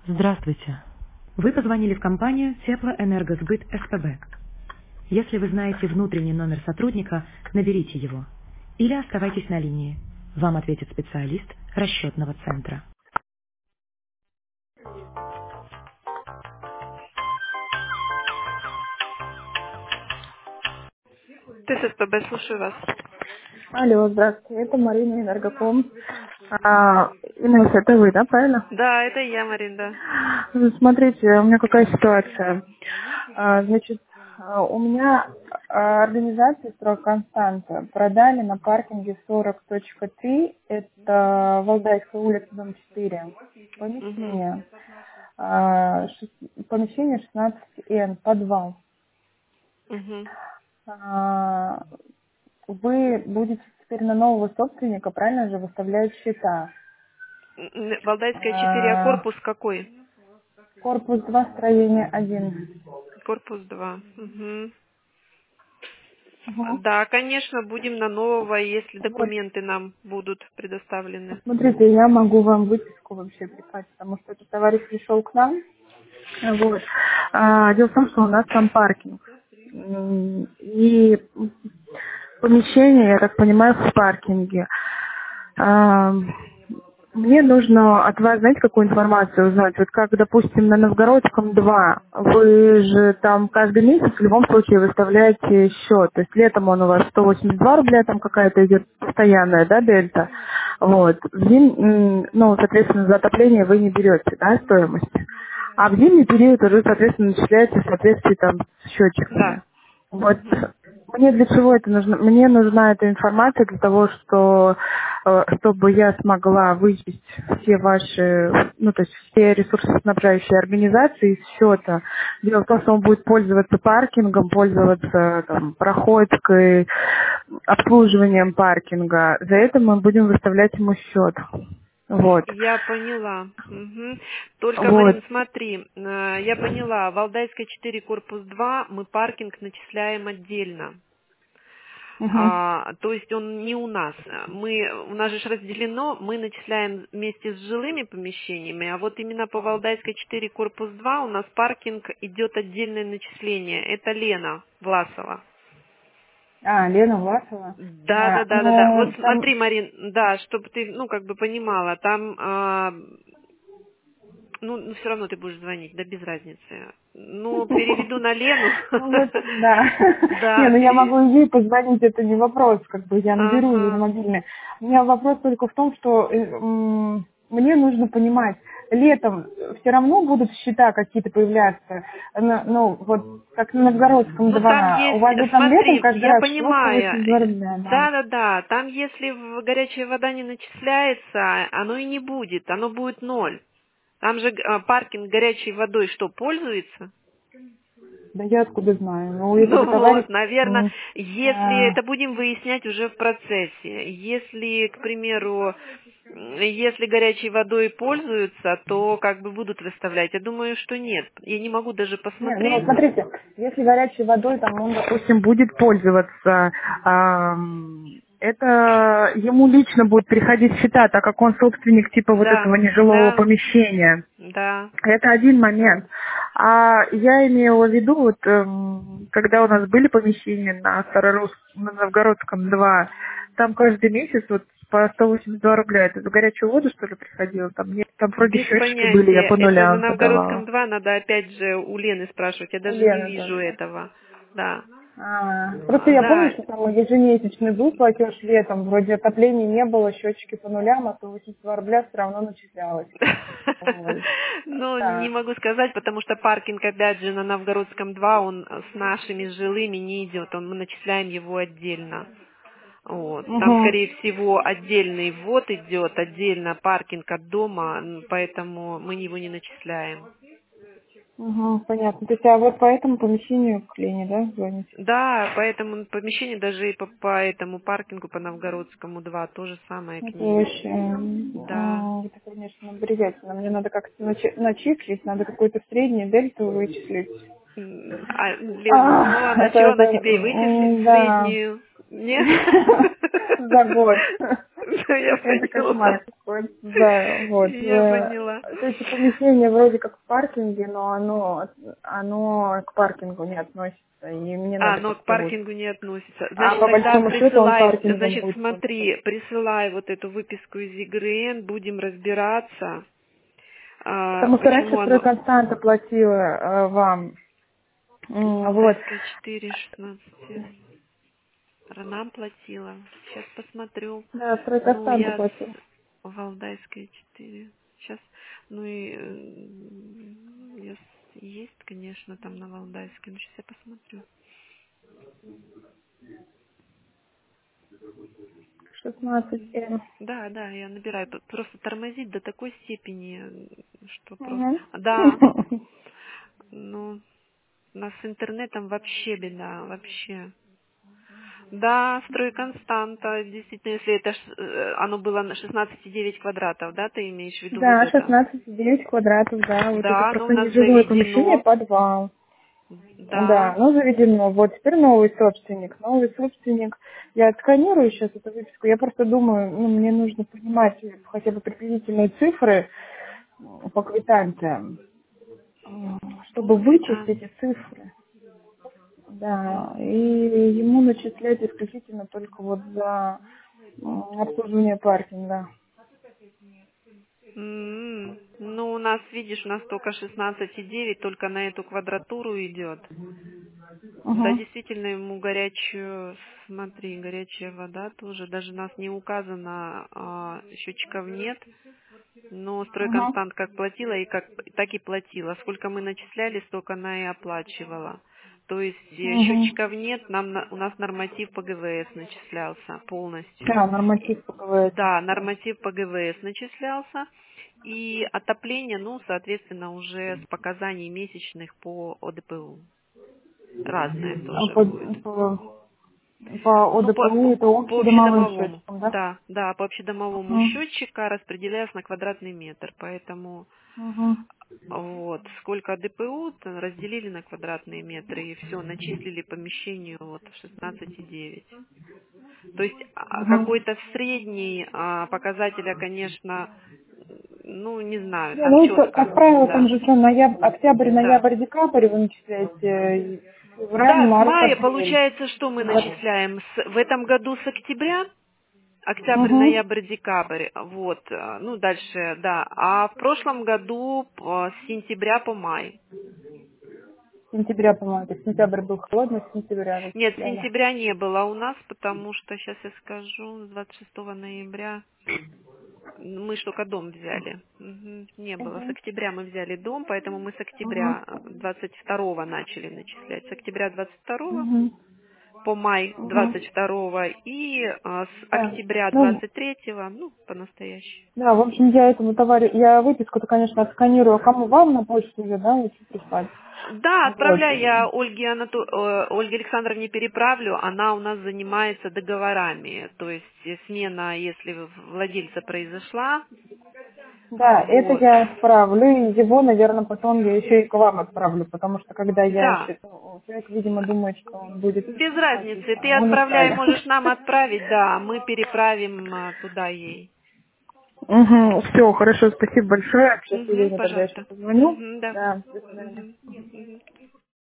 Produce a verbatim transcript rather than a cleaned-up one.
Здравствуйте. Вы позвонили в компанию Теплоэнергосбыт СПБ. Если вы знаете внутренний номер сотрудника, наберите его. Или оставайтесь на линии. Вам ответит специалист расчетного центра. ТССПБ, слушаю вас. Алло, здравствуйте, это Марина Энергоком. А, Инесса, это вы, да, правильно? Да, это я, Маринда. Смотрите, у меня какая ситуация. А, значит, а, у меня а, организация «Строй Константа» продали на паркинге сорок точка три, это Валдайская улица, дом четыре, Угу. помещение, а, шест- помещение шестнадцать эн, подвал. Угу. А, Вы будете теперь на нового собственника, правильно же, выставлять счета. Валдайская четыре, а А, корпус какой? Корпус два, строение один. Корпус два. Угу. Угу. Да, конечно, будем на нового, если Вот, документы нам будут предоставлены. посмотрите, я могу вам выписку вообще прислать, потому что этот товарищ пришел к нам. Вот. А, дело в том, что у нас там паркинг. М, И помещение, я так понимаю, в паркинге. А, Мне нужно от вас, знаете, какую информацию узнать? Вот как, допустим, на Новгородском два, вы же там каждый месяц в любом случае выставляете счет. То есть летом он у вас сто восемьдесят два рубля, там какая-то идет постоянная, да, дельта. Вот. В зим- м, ну, соответственно, за отопление вы не берете, да, стоимость. А в зимний период уже, соответственно, начисляется в соответствии там с счетчиками. Да. Вот Угу. мне для чего это нужно? Мне нужна эта информация для того, что э, чтобы я смогла вычесть все ваши, ну то есть все ресурсоснабжающие организации из счета. Дело в том, что он будет пользоваться паркингом, пользоваться там, проходкой, обслуживанием паркинга. За это мы будем выставлять ему счет. Вот. Я поняла. Мгм. Только, Вот. Марин, смотри, э, я поняла, Валдайская четыре, корпус два, мы паркинг начисляем отдельно. Мгм. А, то есть он не у нас. Мы, у нас же ж разделено, мы начисляем вместе с жилыми помещениями, а вот именно по Валдайской четыре, корпус два у нас паркинг идет отдельное начисление. Это Лена Власова. А, Лена Власова. Да, да, Да, да, да, да. Вот ну там. смотри, Марин, да, чтобы ты, ну, как бы понимала, там а, ну, ну все равно ты будешь звонить, да без разницы. Ну, переведу на Лену. Ну вот, да. Не, Да, ну я пере... могу и ей позвонить, это не вопрос, как бы я наберу ее на Ага. мобильный. У меня вопрос только в том, что э, м, мне нужно понимать, летом все равно будут счета какие-то появляться, на- ну, вот как на Новгородском Ну, там два. У есть, вас же там летом смотри, каждый я раз сто понимаю, восемьдесят два рубля, да. да-да-да, там если в горячая вода не начисляется, оно и не будет, оно будет ноль. Там же а, паркинг горячей водой что, пользуется? Да я откуда знаю, но у этого Ну товарища... вот, наверное, м, если а, это будем выяснять уже в процессе. Если, к примеру, м, если горячей водой пользуются, то как бы будут выставлять. Я думаю, что нет. Я не могу даже Не, ну посмотреть. смотрите, если горячей водой там он, допустим, будет пользоваться, ам, это ему лично будет приходить счета, так как он собственник типа вот Да, этого нежилого да, помещения. да. Это один момент. А я имела в виду, вот эм, когда у нас были помещения на Старорус, на Новгородском два, там каждый месяц вот по сто восемьдесят два рубля. Это за горячую воду, что ли, приходило? Там нет, там вроде Без счетчики были, я понятия. по Это на нулям Новгородском подавала. два надо опять же у Лены спрашивать. Я У даже не Лены вижу тоже. этого. Да. А, просто А, я помню, Да. что там ежемесячный был платеж летом, вроде отопления не было, счетчики по нулям, а сто восемьдесят два рубля все равно начислялось. Вот. Ну, не Так. могу сказать, потому что паркинг, опять же, на Новгородском два, он с нашими жилыми не идет, он, мы начисляем его отдельно. Вот. Там, Угу. скорее всего, отдельный ввод идет, отдельно паркинг от дома, м, поэтому мы его не начисляем. Угу, понятно. То есть, а вот по этому помещению к Лене, да, звоните? Да, поэтому помещение даже и по, по этому паркингу, по Новгородскому два, то же самое к Это ней. вообще, м, Да. а, это, конечно, бредятина. Мне надо как-то начи- начислить, надо какую-то среднюю дельту вычислить. М, А, Лен, ну А, а это, что это, она тебе и вычислит м, да, среднюю? Нет? за год. Я Это кошмар поняла. какой-то, да, вот. Я Э, поняла. То есть помещение вроде как в паркинге, но оно, оно к паркингу не относится, и мне А, надо но к как-то вот. паркингу не относится. А Значит, по тогда большому счету он присылай, паркингом значит, будет пользоваться. смотри, присылай вот эту выписку из ИГРН, будем разбираться, а, Потому что раньше почему оно... стройконстанта платила э, вам. М, Вот. Валдайская четыре шестнадцать. Нам платила. Сейчас посмотрю. Да, Ну, стройконстанта я платила. с Валдайская четыре. Сейчас, ну и э, я с- есть, конечно, там на Валдайской. Ну, сейчас я посмотрю. шестнадцать М. Да, да, я набираю. П- Просто тормозит до такой степени, э, что просто... Мгм. Да, ну, у нас с интернетом вообще беда, вообще. Да, стройконстанта, действительно, если это ш- э, оно было на шестнадцать и девять квадратов, да, ты имеешь в виду вот Да, это? шестнадцать и девять квадратов, да, вот это Да, оно у просто нас нежилое помещение, заведено. подвал. Да, Да. ну заведено. Вот теперь новый собственник. Новый собственник. Я отсканирую сейчас эту выписку. Я просто думаю, ну, мне нужно понимать хотя бы приблизительные цифры м, по квитанциям, м, По чтобы вычесть квитанции. эти цифры. Да, и ему начислять исключительно только вот за м, обслуживание паркинга. М, Ну, у нас, видишь, у нас только шестнадцать и девять, только на эту квадратуру идет. Да, Угу. действительно, ему горячую, смотри, горячая вода тоже, даже у нас не указано, а, счетчиков нет, но Угу. стройконстант как платила, и как, так и платила. Сколько мы начисляли, столько она и оплачивала. То есть э, Угу. счетчиков нет, нам, на- у нас норматив по ГВС начислялся полностью. Да, И- норматив по КВС. да, норматив по ГВС начислялся. И отопление, ну, соответственно, уже с показаний месячных по ОДПУ. Разное А тоже по, будет. по, по Ну, по, ОДПУ это по общедомовым общедомовому. счетчикам, да? Да, да, по общедомовому Угу. счетчика распределяется на квадратный метр. Поэтому Угу. вот сколько ДПУ то разделили на квадратные метры и все, начислили помещению вот шестнадцать и девять. То есть а, Угу. какой-то средний а, показателя, конечно, ну, не знаю, Не, там ну, это, четко, как правило, там да, же что, ноябрь, октябрь, да. ноябрь, декабрь вы начисляете, э, февраль, Да, с март, мая апрель. получается, что мы начисляем с- в этом году с октября. Октябрь, Угу. ноябрь, декабрь, вот, э, ну дальше, да. А в прошлом году э, с сентября по май. Сентября, по-моему, то есть сентябрь был холодный, с сентября Нет, начисляли. сентября не было у нас, потому что, сейчас я скажу, с двадцать шестого ноября мы ж только дом взяли. Мгм, не было. С Угу. октября мы взяли дом, поэтому мы с Угу. октября двадцать второго начали начислять. С октября двадцать второго Угу. по май Угу. двадцать второго и а, с Да. октября Ну, двадцать третьего, ну, по настоящему. да, в общем, я этому товарищу, я выписку-то, конечно, отсканирую. Кому вам на почту ее, да, лучше прислать? Да, Вот. отправляй, я Ольге, Анату... э, Ольге Александровне переправлю, она у нас занимается договорами, то есть э, смена, если владельца произошла, Да, это вот. я отправлю, и его, наверное, потом я еще и к вам отправлю, потому что когда я Да, еще... ну, человек, видимо, думает, что он будет без платить, разницы, а ты ему не отправляй, стали. можешь нам отправить, да, мы переправим а, туда ей. Угу, все, хорошо, спасибо большое. Сейчас Угу, Елене тогда еще пожалуйста. позвоню. Угу, да. Да, до свидания. Угу, угу.